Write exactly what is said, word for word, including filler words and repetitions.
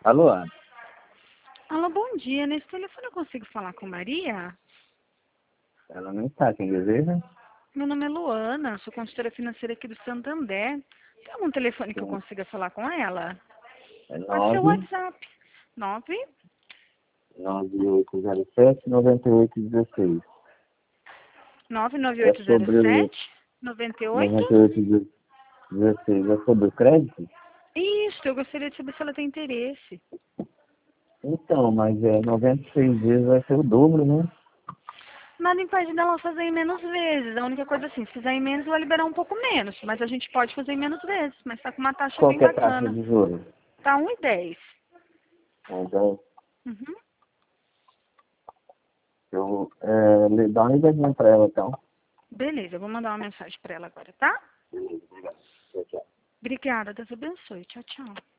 Alô, Ana? Alô, bom dia. Nesse telefone eu consigo falar com Maria? Ela não está, quem deseja? Meu nome é Luana, sou consultora financeira aqui do Santander. Tem algum telefone que eu Sim. consiga falar com ela? É Pode ser o nove WhatsApp. nove nove oito zero sete nove oito um seis. nove nove É oito zero sobre o sete nove oito. noventa e oito dezesseis. É sobre o crédito? Isso, eu gostaria de saber se ela tem interesse. Então, mas é noventa e seis vezes vai ser o dobro, né? Nada impede dela fazer em menos vezes. A única coisa assim, se fizer em menos, vai liberar um pouco menos. Mas a gente pode fazer em menos vezes. Mas tá com uma taxa Qual bem que é a taxa bacana. de juros? Tá um e dez. Então, Uhum. eu é, lhe- dá uma ligadinha para ela, então. Beleza, eu vou mandar uma mensagem pra ela agora, tá? Beleza, obrigado. Tchau, tchau. Obrigada, Deus abençoe. Tchau, tchau.